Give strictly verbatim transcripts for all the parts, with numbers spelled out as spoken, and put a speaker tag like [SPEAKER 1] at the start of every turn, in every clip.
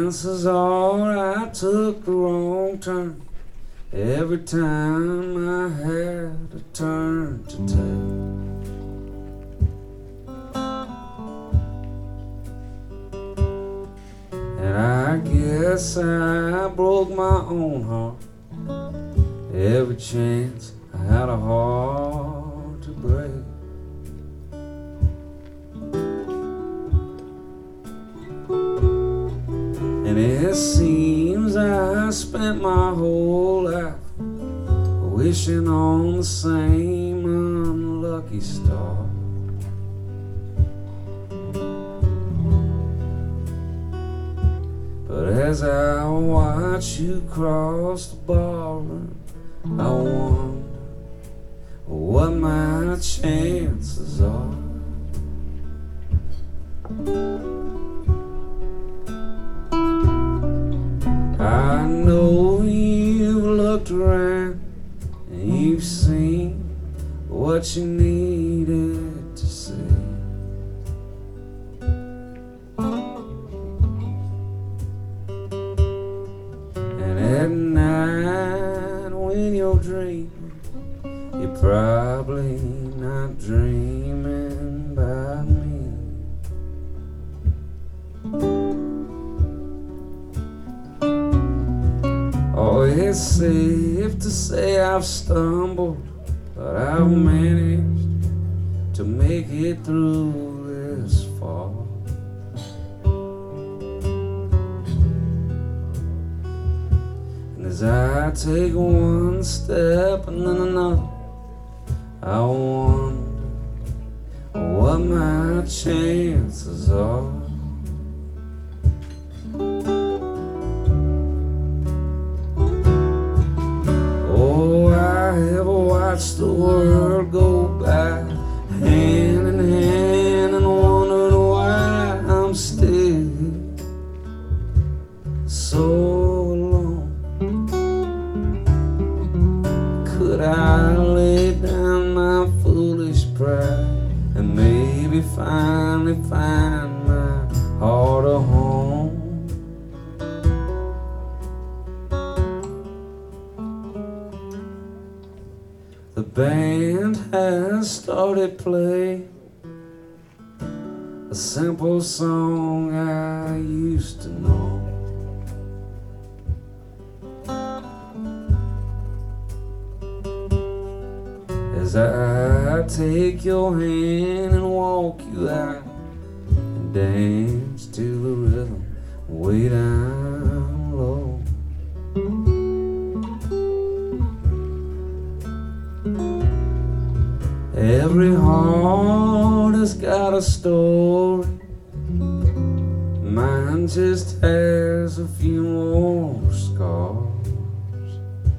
[SPEAKER 1] chances are I took the wrong turn every time I had a turn to take. And I guess I broke my own heart every chance I had a heart to break. And it seems I spent my whole life wishing on the same unlucky star. But as I watch you cross the barroom, I wonder what my chances are. I know you've looked around and you've seen what you needed to see. And at night when you're dreaming, you're probably not dreaming about me. Oh, it's safe to say I've stumbled, but I've managed to make it through this far. And as I take one step and then another, I wonder what my chances are. Watch the world go by hand in hand and wondered why I'm still so alone. Could I lay down my foolish pride and maybe finally find my heart a home? The band has started playing a simple song I used to know. As I take your hand and walk you out and dance to the rhythm way down low. Every heart has got a story. Mine just has a few more scars.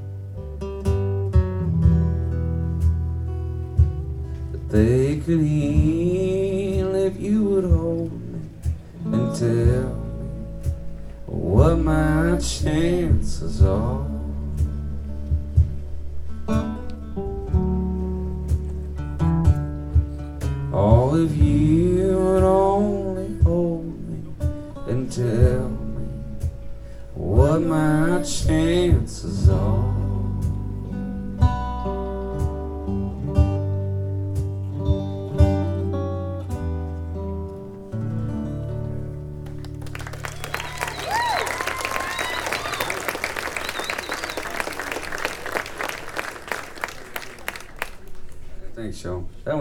[SPEAKER 1] But they could heal if you would hold me and tell me what my chances are. Oh, if you would only hold me and tell me what my chances are. Thanks, Sean. That